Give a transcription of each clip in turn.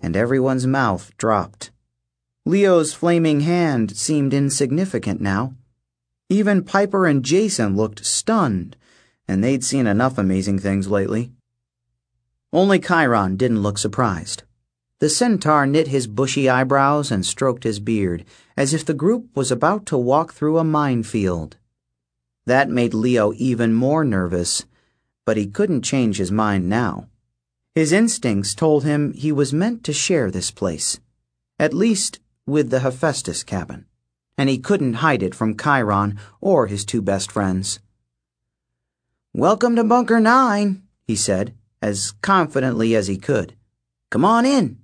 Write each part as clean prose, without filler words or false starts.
and everyone's mouth dropped. Leo's flaming hand seemed insignificant now. Even Piper and Jason looked stunned, and they'd seen enough amazing things lately. Only Chiron didn't look surprised. The centaur knit his bushy eyebrows and stroked his beard, as if the group was about to walk through a minefield. That made Leo even more nervous, but he couldn't change his mind now. His instincts told him he was meant to share this place, at least with the Hephaestus cabin, and he couldn't hide it from Chiron or his two best friends. "Welcome to Bunker 9, he said, as confidently as he could. "Come on in."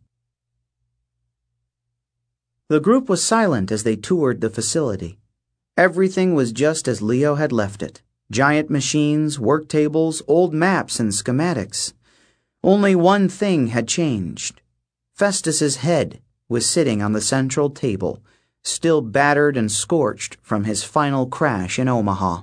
The group was silent as they toured the facility. Everything was just as Leo had left it. Giant machines, work tables, old maps, and schematics. Only one thing had changed. Festus's head was sitting on the central table, still battered and scorched from his final crash in Omaha.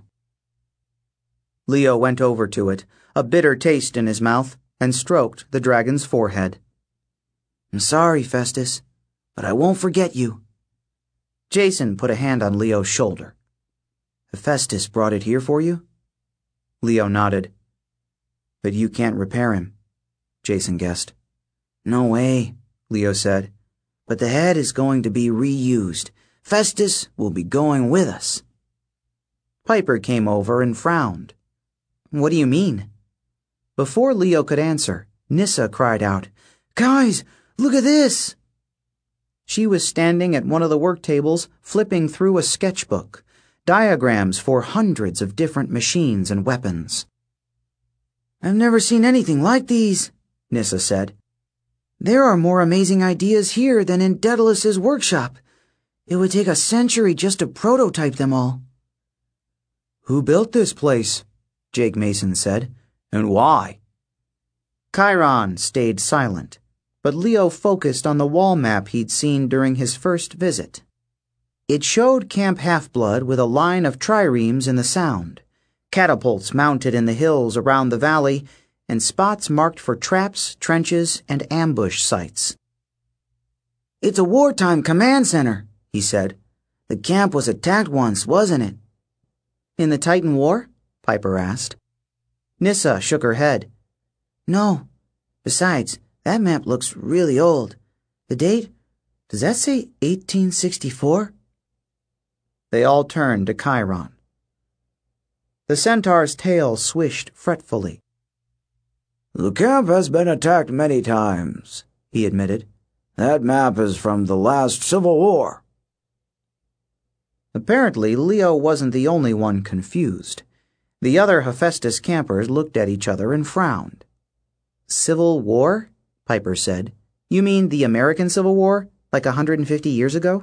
Leo went over to it, a bitter taste in his mouth, and stroked the dragon's forehead. "I'm sorry, Festus, but I won't forget you." Jason put a hand on Leo's shoulder. "Hephaestus brought it here for you?" Leo nodded. "But you can't repair him," Jason guessed. "No way," Leo said. "But the head is going to be reused. Festus will be going with us." Piper came over and frowned. "What do you mean?" Before Leo could answer, Nyssa cried out, "Guys, look at this!" She was standing at one of the work tables, flipping through a sketchbook, diagrams for hundreds of different machines and weapons. "I've never seen anything like these," Nyssa said. "There are more amazing ideas here than in Daedalus's workshop. It would take a century just to prototype them all." "Who built this place?" Jake Mason said. "And why?" Chiron stayed silent, but Leo focused on the wall map he'd seen during his first visit. It showed Camp Half-Blood with a line of triremes in the Sound, catapults mounted in the hills around the valley, and spots marked for traps, trenches, and ambush sites. "It's a wartime command center," he said. "The camp was attacked once, wasn't it?" "In the Titan War?" Piper asked. Nyssa shook her head. "No. Besides, that map looks really old. The date? Does that say 1864? They all turned to Chiron. The centaur's tail swished fretfully. "The camp has been attacked many times," he admitted. "That map is from the last Civil War." Apparently, Leo wasn't the only one confused. The other Hephaestus campers looked at each other and frowned. "Civil War?" Piper said. "You mean the American Civil War, like 150 years ago?"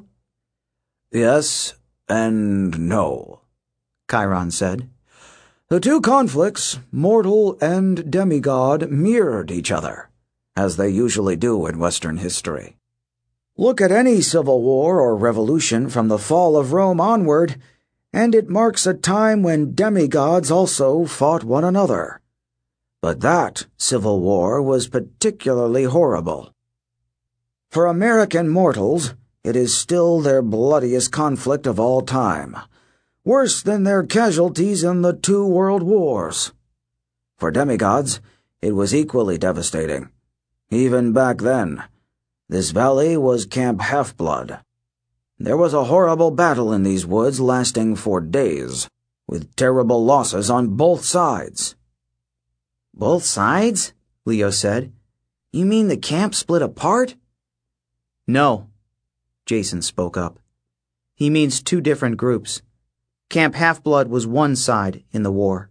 "Yes and no," Chiron said. "The two conflicts, mortal and demigod, mirrored each other, as they usually do in Western history. Look at any civil war or revolution from the fall of Rome onward, and it marks a time when demigods also fought one another. But that civil war was particularly horrible. For American mortals, it is still their bloodiest conflict of all time, worse than their casualties in the 2 world wars. For demigods, it was equally devastating. Even back then, this valley was Camp Half-Blood. There was a horrible battle in these woods lasting for days, with terrible losses on both sides." "Both sides?" Leo said. "You mean the camp split apart?" "No," Jason spoke up. "He means 2 different groups. Camp Half-Blood was one side in the war."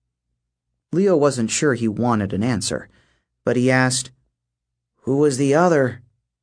Leo wasn't sure he wanted an answer, but he asked, "Who was the other?"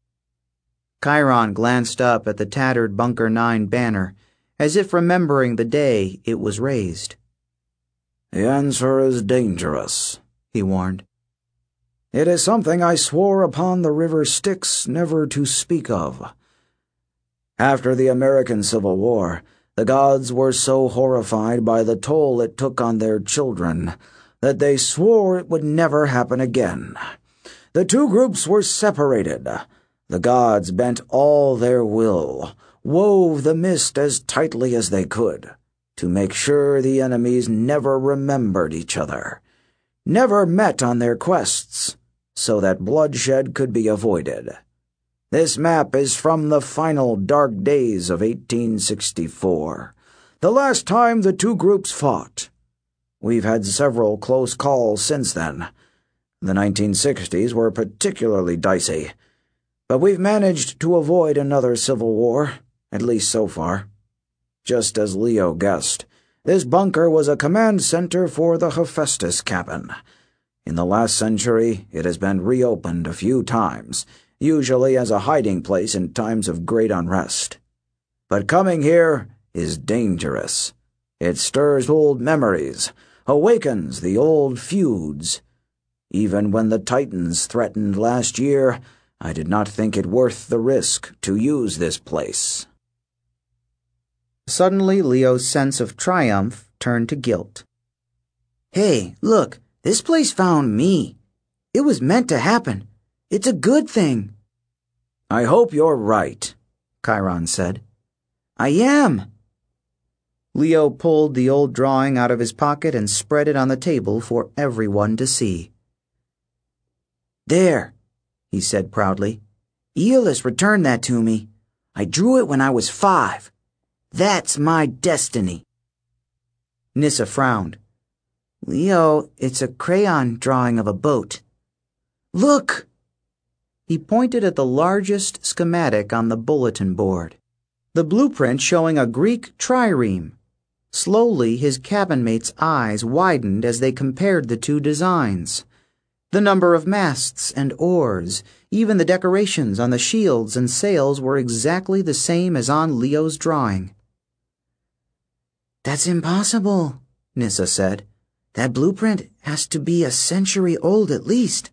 Chiron glanced up at the tattered Bunker 9 banner, as if remembering the day it was raised. "The answer is dangerous," he warned. "It is something I swore upon the river Styx never to speak of. After the American Civil War, the gods were so horrified by the toll it took on their children that they swore it would never happen again. the two groups were separated. The gods bent all their will, wove the mist as tightly as they could, to make sure the enemies never remembered each other, never met on their quests, so that bloodshed could be avoided. This map is from the final dark days of 1864, the last time the two groups fought. We've had several close calls since then. The 1960s were particularly dicey, but we've managed to avoid another civil war, at least so far. Just as Leo guessed, this bunker was a command center for the Hephaestus cabin. In the last century, it has been reopened a few times, usually as a hiding place in times of great unrest. But coming here is dangerous. It stirs old memories, awakens the old feuds. Even when the Titans threatened last year, I did not think it worth the risk to use this place. Suddenly, Leo's sense of triumph turned to guilt. Hey, look, this place found me. It was meant to happen. It's a good thing. I hope you're right, Chiron said. I am. Leo pulled the old drawing out of his pocket and spread it on the table for everyone to see. There, he said proudly. Aeolus returned that to me. I drew it when I was 5. That's my destiny. Nyssa frowned. Leo, it's a crayon drawing of a boat. Look! He pointed at the largest schematic on the bulletin board. The blueprint showing a Greek trireme. Slowly, his cabin mate's eyes widened as they compared the two designs. The number of masts and oars, even the decorations on the shields and sails were exactly the same as on Leo's drawing. That's impossible, Nyssa said. That blueprint has to be a century old at least.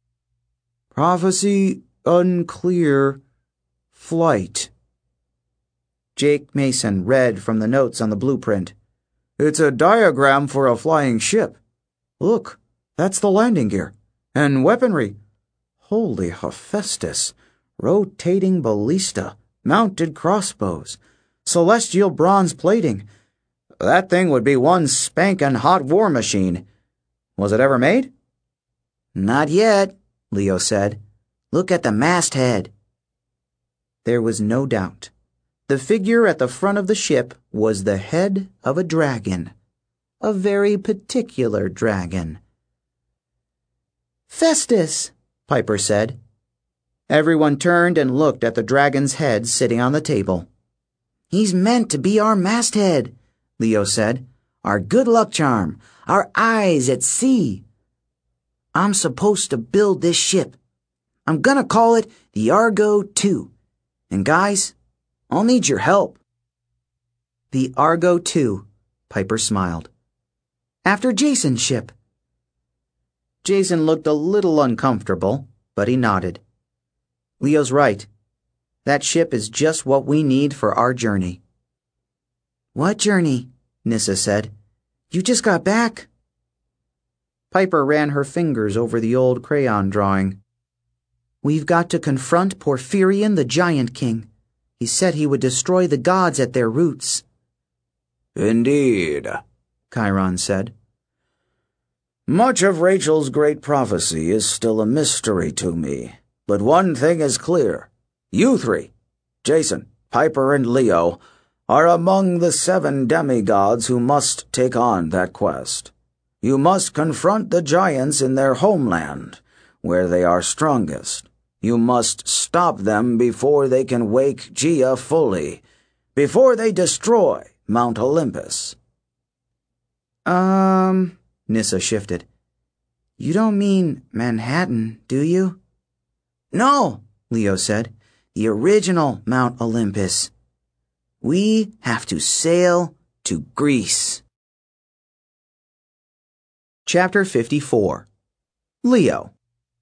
Prophecy unclear. Flight. Jake Mason read from the notes on the blueprint. It's a diagram for a flying ship. Look, that's the landing gear. And weaponry. Holy Hephaestus. Rotating ballista. Mounted crossbows. Celestial bronze plating. That thing would be one spankin' hot war machine. Was it ever made? Not yet, Leo said. Look at the masthead. There was no doubt. The figure at the front of the ship was the head of a dragon. A very particular dragon. Festus, Piper said. Everyone turned and looked at the dragon's head sitting on the table. He's meant to be our masthead, Leo said. Our good luck charm, our eyes at sea. I'm supposed to build this ship. I'm gonna call it the Argo II. And guys, I'll need your help. The Argo II, Piper smiled. After Jason's ship. Jason looked a little uncomfortable, but he nodded. Leo's right. That ship is just what we need for our journey. What journey? Nyssa said. You just got back? Piper ran her fingers over the old crayon drawing. We've got to confront Porphyrion the Giant King. He said he would destroy the gods at their roots. Indeed, Chiron said. Much of Rachel's great prophecy is still a mystery to me, but one thing is clear. You three, Jason, Piper, and Leo, are among the 7 demigods who must take on that quest. You must confront the giants in their homeland, where they are strongest. You must stop them before they can wake Gaia fully, before they destroy Mount Olympus. Nyssa shifted. You don't mean Manhattan, do you? No, Leo said. The original Mount Olympus. We have to sail to Greece. Chapter 54. Leo.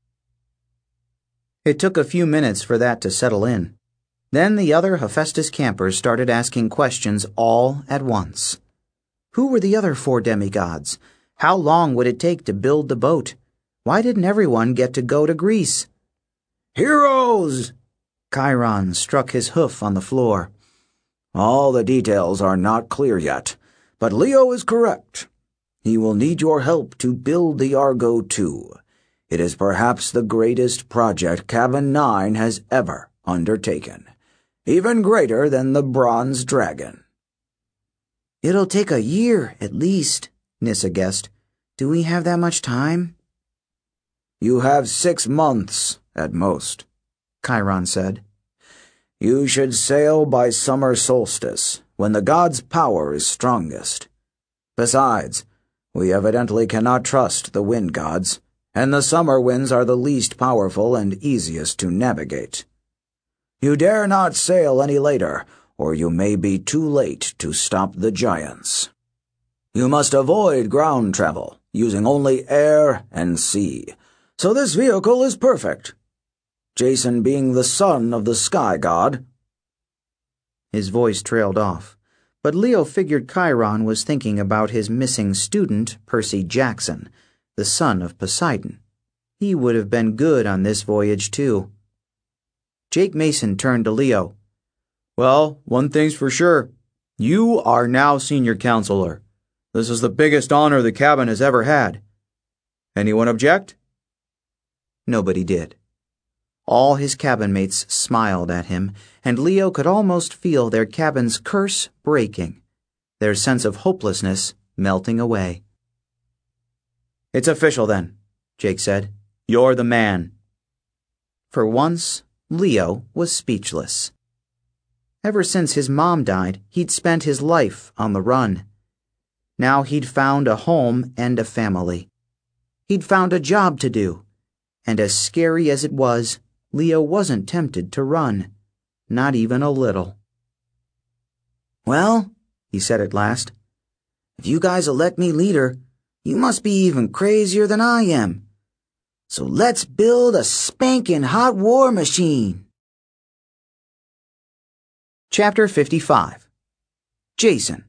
It took a few minutes for that to settle in. Then the other Hephaestus campers started asking questions all at once. Who were the other 4 demigods? How long would it take to build the boat? Why didn't everyone get to go to Greece? Heroes! Chiron struck his hoof on the floor. All the details are not clear yet, but Leo is correct. He will need your help to build the Argo II. It is perhaps the greatest project Cabin 9 has ever undertaken. Even greater than the Bronze Dragon. It'll take a year, at least, Nyssa guessed. Do we have that much time? You have 6 months, at most, Chiron said. You should sail by summer solstice, when the god's power is strongest. Besides, we evidently cannot trust the wind gods, and the summer winds are the least powerful and easiest to navigate. You dare not sail any later, or you may be too late to stop the giants. You must avoid ground travel, using only air and sea, so this vehicle is perfect. Jason being the son of the sky god. His voice trailed off, but Leo figured Chiron was thinking about his missing student, Percy Jackson, the son of Poseidon. He would have been good on this voyage, too. Jake Mason turned to Leo. Well, one thing's for sure. You are now senior counselor. This is the biggest honor the cabin has ever had. Anyone object? Nobody did. All his cabin mates smiled at him, and Leo could almost feel their cabin's curse breaking, their sense of hopelessness melting away. It's official then, Jake said. You're the man. For once, Leo was speechless. Ever since his mom died, he'd spent his life on the run. Now he'd found a home and a family. He'd found a job to do, and as scary as it was, Leo wasn't tempted to run, not even a little. Well, he said at last, if you guys elect me leader, you must be even crazier than I am. So let's build a spanking hot war machine. Chapter 55. Jason.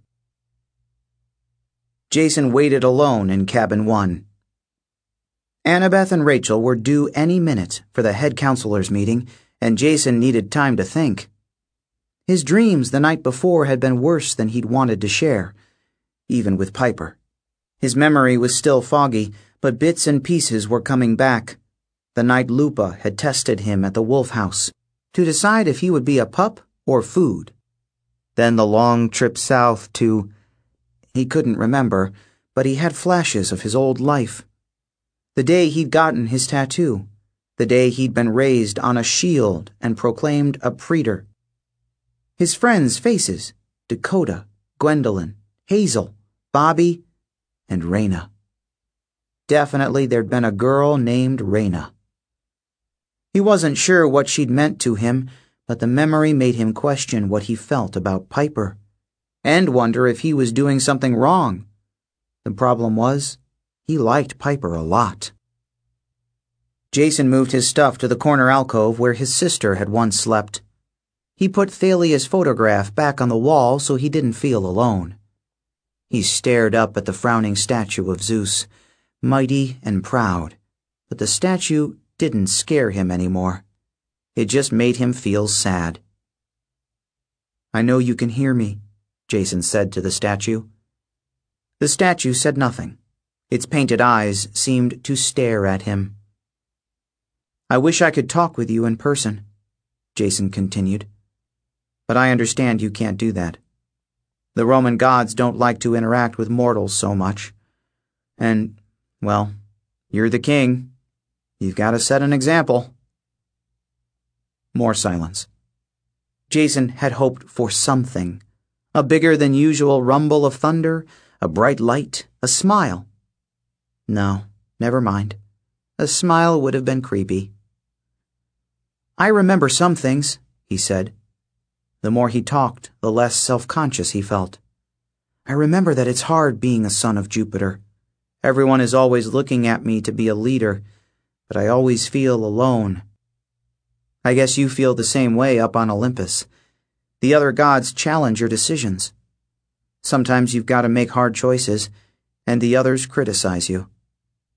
Jason waited alone in cabin 1. Annabeth and Rachel were due any minute for the head counselor's meeting, and Jason needed time to think. His dreams the night before had been worse than he'd wanted to share, even with Piper. His memory was still foggy, but bits and pieces were coming back. The night Lupa had tested him at the Wolf House to decide if he would be a pup or food. Then the long trip south to... He couldn't remember, but he had flashes of his old life. The day he'd gotten his tattoo. The day he'd been raised on a shield and proclaimed a praetor. His friends' faces, Dakota, Gwendolyn, Hazel, Bobby, and Raina. Definitely there'd been a girl named Raina. He wasn't sure what she'd meant to him, but the memory made him question what he felt about Piper, and wonder if he was doing something wrong. The problem was, he liked Piper a lot. Jason moved his stuff to the corner alcove where his sister had once slept. He put Thalia's photograph back on the wall so he didn't feel alone. He stared up at the frowning statue of Zeus, mighty and proud, but the statue didn't scare him anymore. It just made him feel sad. I know you can hear me, Jason said to the statue. The statue said nothing. Its painted eyes seemed to stare at him. I wish I could talk with you in person, Jason continued. But I understand you can't do that. The Roman gods don't like to interact with mortals so much. And, well, you're the king. You've got to set an example. More silence. Jason had hoped for something. A bigger than usual rumble of thunder, a bright light, a smile. No, never mind. A smile would have been creepy. I remember some things, he said. The more he talked, the less self-conscious he felt. I remember that it's hard being a son of Jupiter. Everyone is always looking at me to be a leader, but I always feel alone. I guess you feel the same way up on Olympus. The other gods challenge your decisions. Sometimes you've got to make hard choices, and the others criticize you.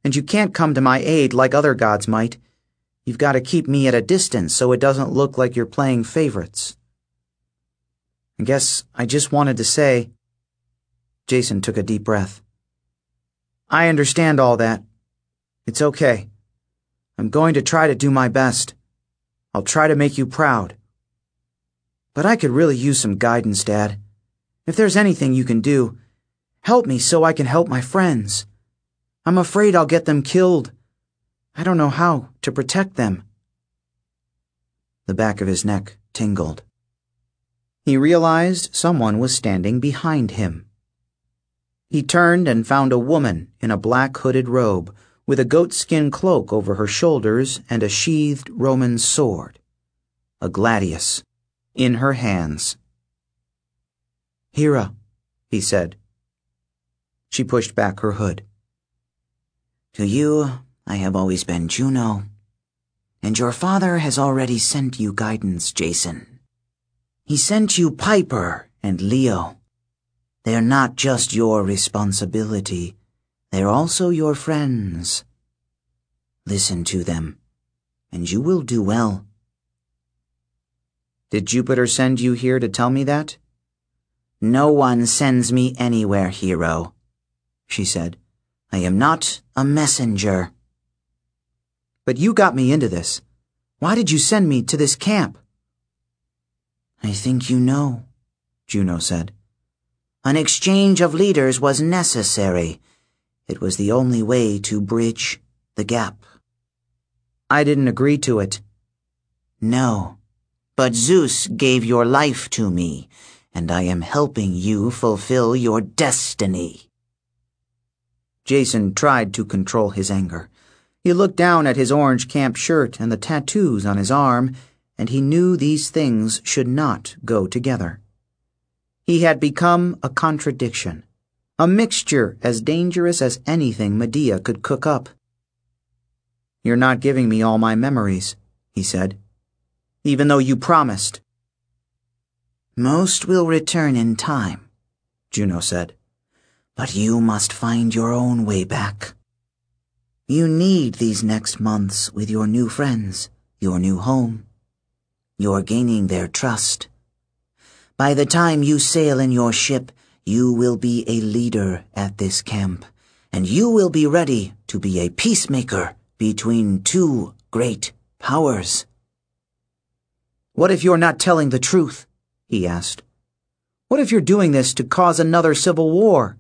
And you can't come to my aid like other gods might. You've got to keep me at a distance so it doesn't look like you're playing favorites. I guess I just wanted to say..." Jason took a deep breath. "I understand all that. It's okay. I'm going to try to do my best. I'll try to make you proud. But I could really use some guidance, Dad. If there's anything you can do, help me so I can help my friends. I'm afraid I'll get them killed. I don't know how to protect them." The back of his neck tingled. He realized someone was standing behind him. He turned and found a woman in a black hooded robe, with a goatskin cloak over her shoulders and a sheathed Roman sword, a gladius, in her hands. "Hera," he said. She pushed back her hood. "To you, I have always been Juno, and your father has already sent you guidance, Jason. He sent you Piper and Leo. They're not just your responsibility, they're also your friends. Listen to them, and you will do well." "Did Jupiter send you here to tell me that?" "No one sends me anywhere, hero," she said. "I am not a messenger." "But you got me into this. Why did you send me to this camp?" "I think you know," Juno said. "An exchange of leaders was necessary. It was the only way to bridge the gap." "I didn't agree to it." "No, but Zeus gave your life to me, and I am helping you fulfill your destiny." Jason tried to control his anger. He looked down at his orange camp shirt and the tattoos on his arm, and he knew these things should not go together. He had become a contradiction, a mixture as dangerous as anything Medea could cook up. "You're not giving me all my memories," he said, "even though you promised." "Most will return in time," Juno said, "but you must find your own way back. You need these next months with your new friends, your new home. You're gaining their trust. By the time you sail in your ship, you will be a leader at this camp, and you will be ready to be a peacemaker between two great powers." "What if you're not telling the truth?" he asked. "What if you're doing this to cause another civil war?"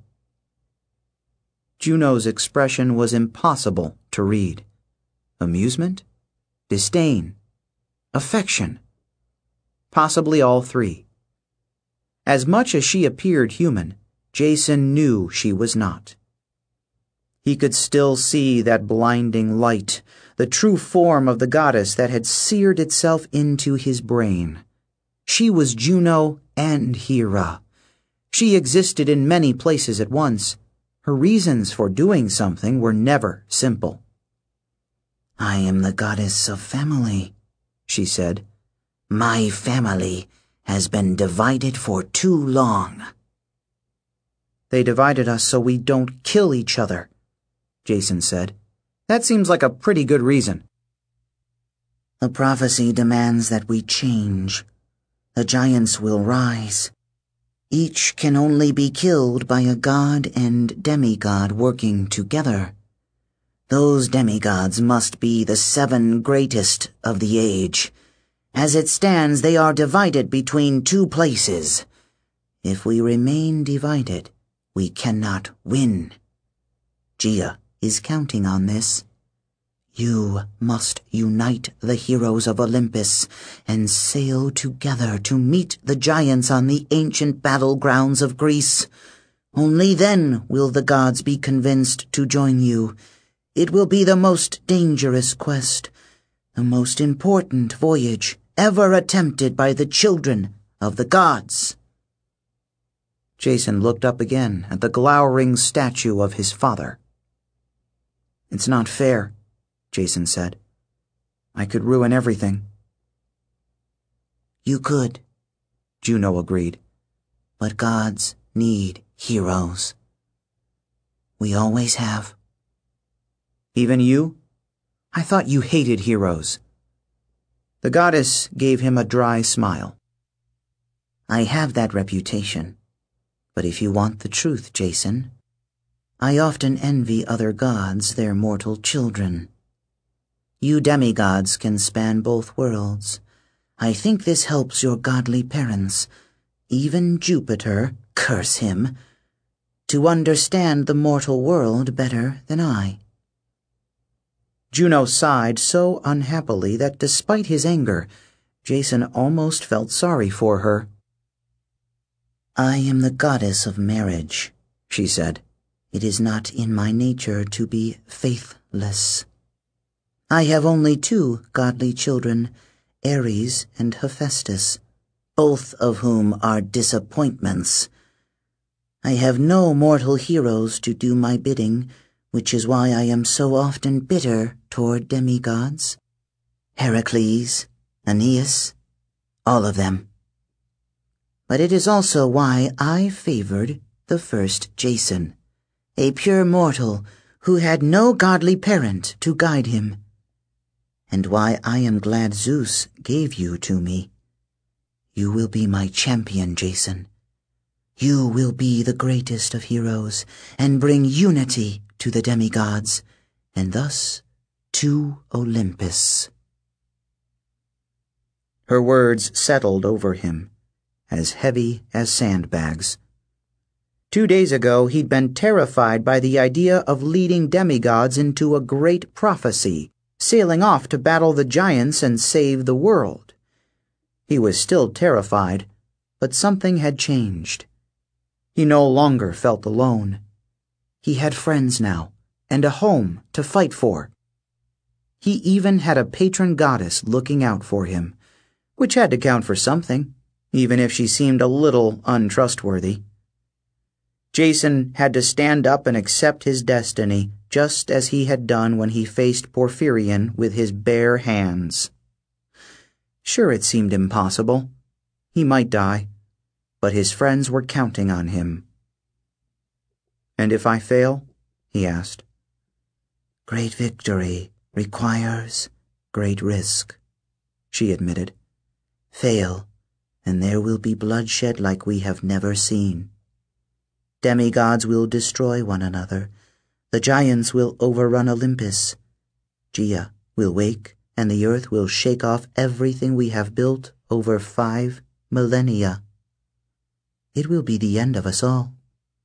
Juno's expression was impossible to read. Amusement? Disdain? Affection? Possibly all three. As much as she appeared human, Jason knew she was not. He could still see that blinding light, the true form of the goddess that had seared itself into his brain. She was Juno and Hera. She existed in many places at once. Her reasons for doing something were never simple. "I am the goddess of family," she said. "My family has been divided for too long." "They divided us so we don't kill each other," Jason said. "That seems like a pretty good reason." "The prophecy demands that we change. The giants will rise. Each can only be killed by a god and demigod working together. Those demigods must be the 7 greatest of the age. As it stands, they are divided between 2 places. If we remain divided, we cannot win. Gaia is counting on this. You must unite the heroes of Olympus and sail together to meet the giants on the ancient battlegrounds of Greece. Only then will the gods be convinced to join you. It will be the most dangerous quest, the most important voyage ever attempted by the children of the gods." Jason looked up again at the glowering statue of his father. "It's not fair," Jason said. "I could ruin everything." "You could," Juno agreed. "But gods need heroes. We always have." Even you? I thought you hated heroes." The goddess gave him a dry smile. "I have that reputation. But if you want the truth, Jason, I often envy other gods their mortal children. You demigods can span both worlds. I think this helps your godly parents, even Jupiter, curse him, to understand the mortal world better than I." Juno sighed so unhappily that despite his anger, Jason almost felt sorry for her. "I am the goddess of marriage," she said. "It is not in my nature to be faithless. I have only 2 godly children, Ares and Hephaestus, both of whom are disappointments. I have no mortal heroes to do my bidding, which is why I am so often bitter toward demigods. Heracles, Aeneas, all of them. But it is also why I favored the first Jason, a pure mortal who had no godly parent to guide him, and why I am glad Zeus gave you to me. You will be my champion, Jason. You will be the greatest of heroes and bring unity to the demigods, and thus to Olympus." Her words settled over him, as heavy as sandbags. 2 days ago, he'd been terrified by the idea of leading demigods into a great prophecy, sailing off to battle the giants and save the world. He was still terrified, but something had changed. He no longer felt alone. He had friends now, and a home to fight for. He even had a patron goddess looking out for him, which had to count for something, even if she seemed a little untrustworthy. Jason had to stand up and accept his destiny, just as he had done when he faced Porphyrion with his bare hands. Sure, it seemed impossible. He might die, but his friends were counting on him. "And if I fail?" he asked. "Great victory requires great risk," she admitted. "Fail, and there will be bloodshed like we have never seen. Demigods will destroy one another. The giants will overrun Olympus. Gaia will wake, and the earth will shake off everything we have built over 5 millennia. It will be the end of us all."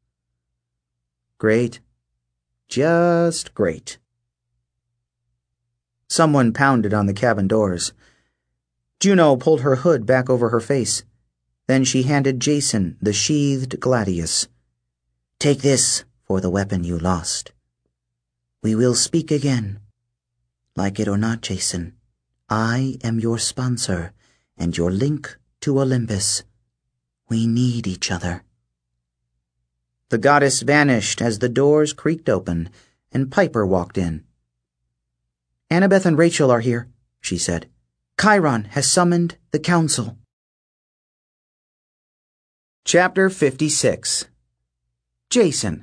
Great. Just great. Someone pounded on the cabin doors. Juno pulled her hood back over her face. Then she handed Jason the sheathed gladius. "Take this for the weapon you lost. We will speak again. Like it or not, Jason, I am your sponsor and your link to Olympus. We need each other." The goddess vanished as the doors creaked open, and Piper walked in. "Annabeth and Rachel are here," she said. "Chiron has summoned the council." Chapter 56. Jason.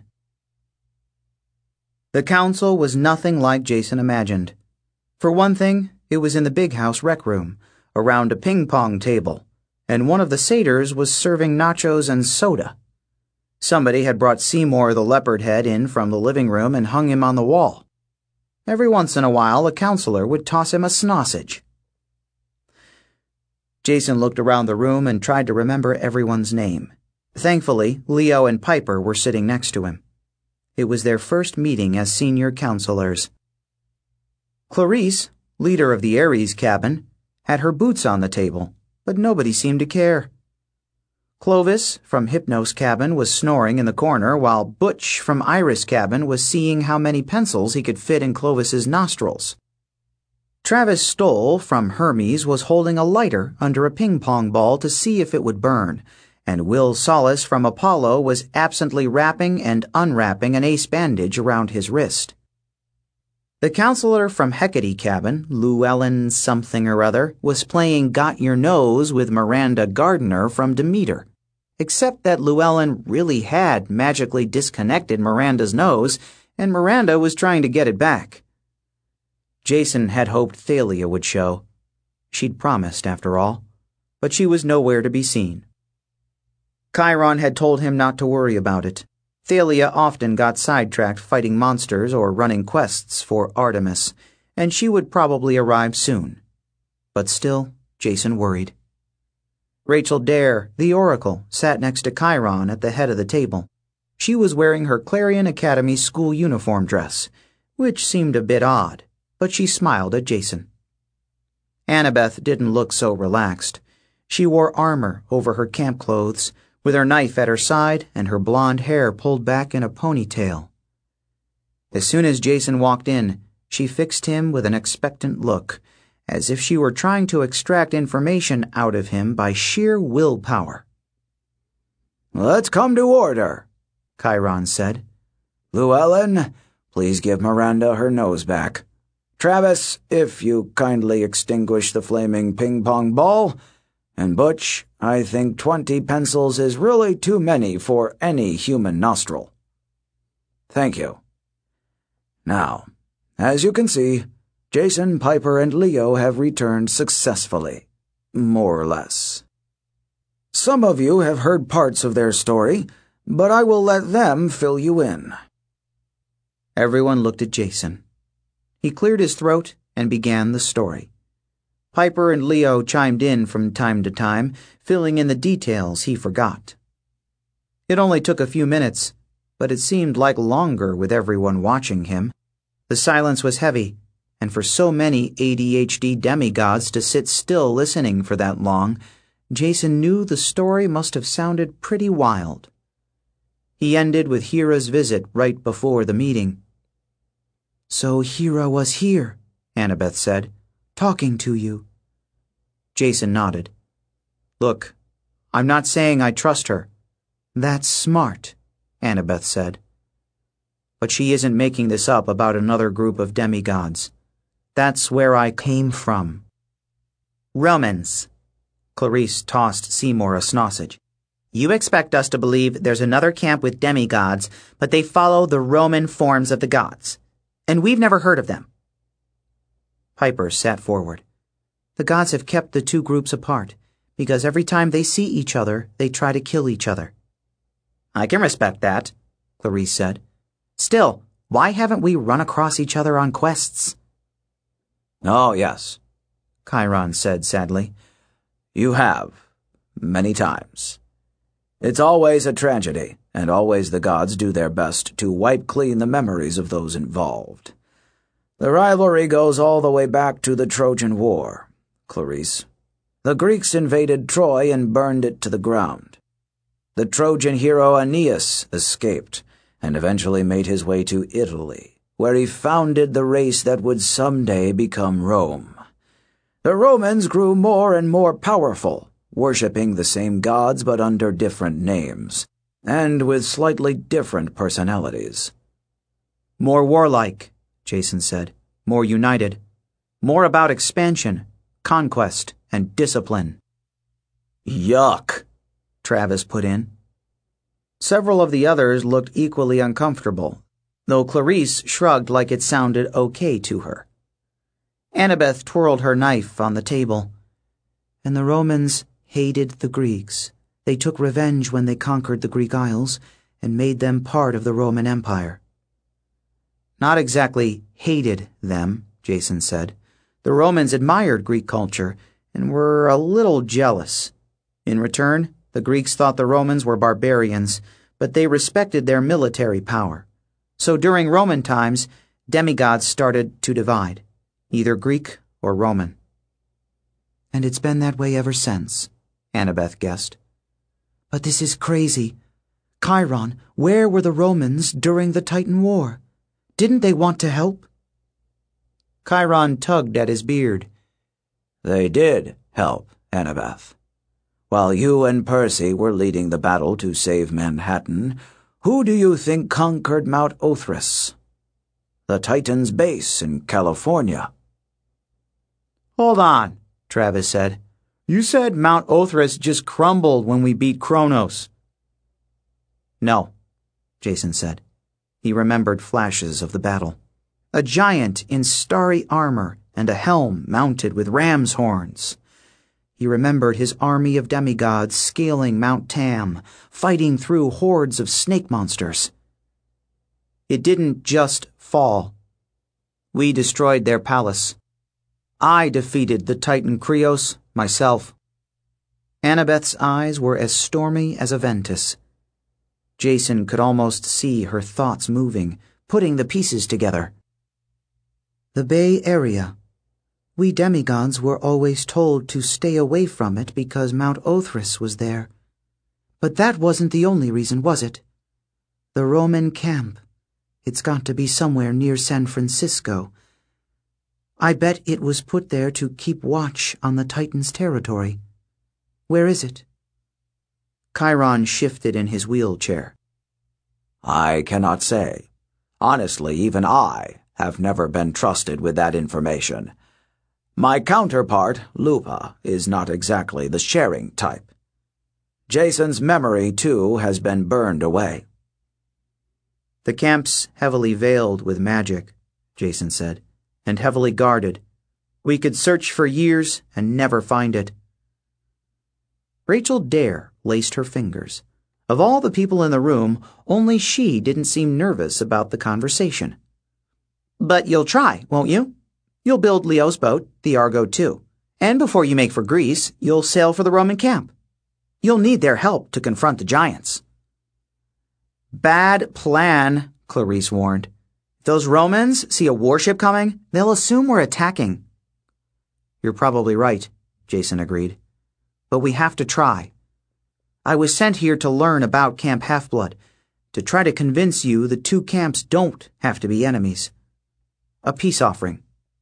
The council was nothing like Jason imagined. For one thing, it was in the big house rec room, around a ping-pong table, and one of the satyrs was serving nachos and soda. Somebody had brought Seymour the leopard head in from the living room and hung him on the wall. Every once in a while, a counselor would toss him a sausage. Jason looked around the room and tried to remember everyone's name. Thankfully, Leo and Piper were sitting next to him. It was their first meeting as senior counselors. Clarice, leader of the Ares cabin, had her boots on the table, but nobody seemed to care. Clovis from Hypnos cabin was snoring in the corner, while Butch from Iris cabin was seeing how many pencils he could fit in Clovis's nostrils. Travis Stoll from Hermes was holding a lighter under a ping-pong ball to see if it would burn, and Will Solis from Apollo was absently wrapping and unwrapping an ace bandage around his wrist. The counselor from Hecate cabin, Llewellyn something or other, was playing Got Your Nose with Miranda Gardner from Demeter, except that Llewellyn really had magically disconnected Miranda's nose, and Miranda was trying to get it back, Jason had hoped Thalia would show. She'd promised, after all, but she was nowhere to be seen. Chiron had told him not to worry about it. Thalia often got sidetracked fighting monsters or running quests for Artemis, and she would probably arrive soon. But still, Jason worried. Rachel Dare, the Oracle, sat next to Chiron at the head of the table. She was wearing her Clarion Academy school uniform dress, which seemed a bit odd, but she smiled at Jason. Annabeth didn't look so relaxed. She wore armor over her camp clothes, with her knife at her side and her blonde hair pulled back in a ponytail. As soon as Jason walked in, she fixed him with an expectant look, as if she were trying to extract information out of him by sheer willpower. "Let's come to order," Chiron said. "Llewellyn, please give Miranda her nose back. Travis, if you kindly extinguish the flaming ping-pong ball. And Butch, I think 20 pencils is really too many for any human nostril." "Thank you." Now, as you can see, Jason, Piper, and Leo have returned successfully, more or less. Some of you have heard parts of their story, but I will let them fill you in. Everyone looked at Jason. He cleared his throat and began the story. Piper and Leo chimed in from time to time, filling in the details he forgot. It only took a few minutes, but it seemed like longer with everyone watching him. The silence was heavy, and for so many ADHD demigods to sit still listening for that long, Jason knew the story must have sounded pretty wild. He ended with Hera's visit right before the meeting. "So Hera was here," Annabeth said, "talking to you." Jason nodded. "Look, I'm not saying I trust her." "That's smart," Annabeth said. "But she isn't making this up about another group of demigods. That's where I came from." "Romans." Clarice tossed Seymour a sausage. "You expect us to believe there's another camp with demigods, but they follow the Roman forms of the gods. And we've never heard of them." Piper sat forward. "The gods have kept the two groups apart, because every time they see each other, they try to kill each other." "I can respect that," Clarice said. "Still, why haven't we run across each other on quests?" "Oh, yes," Chiron said sadly. "You have. Many times. It's always a tragedy, and always the gods do their best to wipe clean the memories of those involved. The rivalry goes all the way back to the Trojan War, Clarice. The Greeks invaded Troy and burned it to the ground. The Trojan hero Aeneas escaped and eventually made his way to Italy, where he founded the race that would someday become Rome. The Romans grew more and more powerful, worshipping the same gods but under different names, and with slightly different personalities." "More warlike," Jason said. "More united. More about expansion, conquest, and discipline." "Yuck," Travis put in. Several of the others looked equally uncomfortable, though Clarice shrugged like it sounded okay to her. Annabeth twirled her knife on the table. "And the Romans hated the Greeks. They took revenge when they conquered the Greek Isles and made them part of the Roman Empire." "Not exactly hated them," Jason said. "The Romans admired Greek culture and were a little jealous. In return, the Greeks thought the Romans were barbarians, but they respected their military power. So during Roman times, demigods started to divide, either Greek or Roman." "And it's been that way ever since," Annabeth guessed. "But this is crazy. Chiron, where were the Romans during the Titan War? Didn't they want to help?" Chiron tugged at his beard. "They did help, Annabeth. While you and Percy were leading the battle to save Manhattan, who do you think conquered Mount Othrys? The Titans' base in California." "Hold on," Travis said. "You said Mount Othrys just crumbled when we beat Kronos." "No," Jason said. He remembered flashes of the battle. a giant in starry armor and a helm mounted with ram's horns. He remembered his army of demigods scaling Mount Tam, fighting through hordes of snake monsters. It didn't just fall. We destroyed their palace. I defeated the Titan Krios myself. Annabeth's eyes were as stormy as a ventus. Jason could almost see her thoughts moving, putting the pieces together. The Bay Area. We demigods were always told to stay away from it because Mount Othris was there. But that wasn't the only reason, was it? The Roman camp. It's got to be somewhere near San Francisco. I bet it was put there to keep watch on the Titan's territory. Where is it? Chiron shifted in his wheelchair. I cannot say. Honestly, even I have never been trusted with that information. My counterpart, Lupa, is not exactly the sharing type. Jason's memory, too, has been burned away. The camp's heavily veiled with magic, Jason said, and heavily guarded. We could search for years and never find it. Rachel Dare laced her fingers. Of all the people in the room, only she didn't seem nervous about the conversation. But you'll try, won't you? You'll build Leo's boat, the Argo too. And before you make for Greece, you'll sail for the Roman camp. You'll need their help to confront the giants. Bad plan, Clarice warned. If those Romans see a warship coming, they'll assume we're attacking. You're probably right, Jason agreed. But we have to try. I was sent here to learn about Camp Half-Blood, to try to convince you the two camps don't have to be enemies. A peace offering.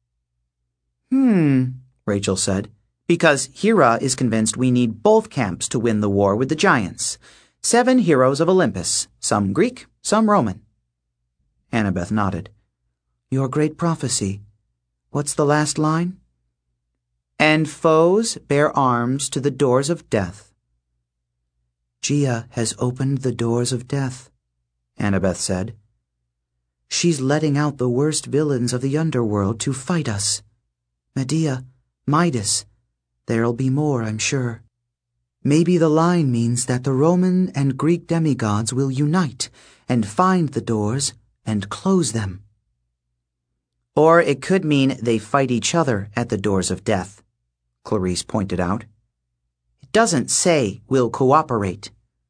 Rachel said, because Hera is convinced we need both camps to win the war with the giants. 7 heroes of Olympus, some Greek, some Roman. Annabeth nodded. Your great prophecy. What's the last line? And foes bear arms to the doors of death. Gia has opened the doors of death, Annabeth said. She's letting out the worst villains of the underworld to fight us. Medea, Midas, there'll be more, I'm sure. Maybe the line means that the Roman and Greek demigods will unite and find the doors and close them. Or it could mean they fight each other at the doors of death, Clarice pointed out. It doesn't say we'll cooperate.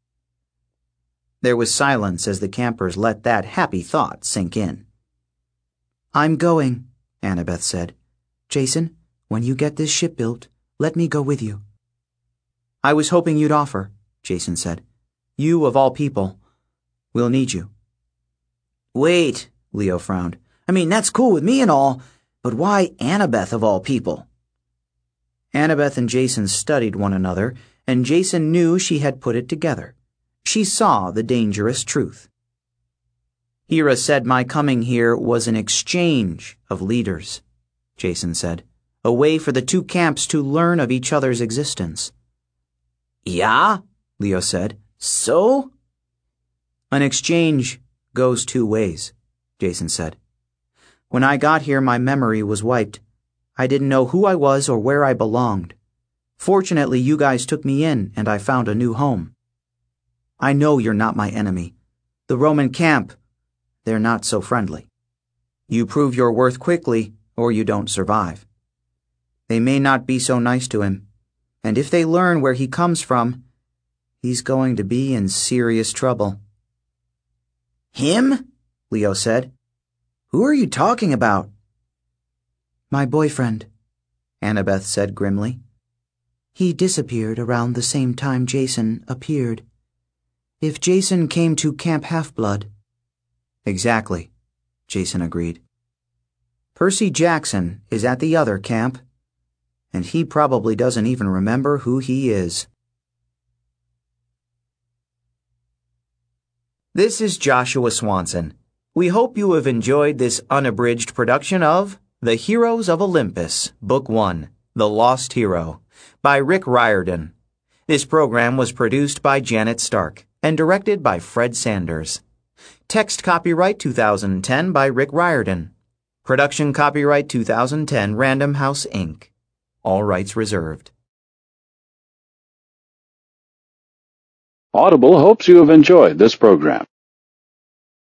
There was silence as the campers let that happy thought sink in. I'm going, Annabeth said. Jason, when you get this ship built, let me go with you. I was hoping you'd offer, Jason said. You, of all people. We'll need you. Wait, Leo frowned. I mean, that's cool with me and all, but why Annabeth of all people? Annabeth and Jason studied one another, and Jason knew she had put it together. She saw the dangerous truth. Hera said my coming here was an exchange of leaders, Jason said. A way for the two camps to learn of each other's existence. Yeah, Leo said. So? An exchange goes 2 ways, Jason said. When I got here, my memory was wiped. I didn't know who I was or where I belonged. Fortunately, you guys took me in, and I found a new home. I know you're not my enemy. The Roman camp, they're not so friendly. You prove your worth quickly, or you don't survive. They may not be so nice to him, and if they learn where he comes from, he's going to be in serious trouble. Him? Leo said. Who are you talking about? My boyfriend, Annabeth said grimly. He disappeared around the same time Jason appeared. If Jason came to Camp Half-Blood... Exactly, Jason agreed. Percy Jackson is at the other camp, and he probably doesn't even remember who he is. This is Joshua Swanson. We hope you have enjoyed this unabridged production of The Heroes of Olympus, Book 1, The Lost Hero, by Rick Riordan. This program was produced by Janet Stark and directed by Fred Sanders. Text copyright 2010 by Rick Riordan. Production copyright 2010 Random House, Inc. All rights reserved. Audible hopes you have enjoyed this program.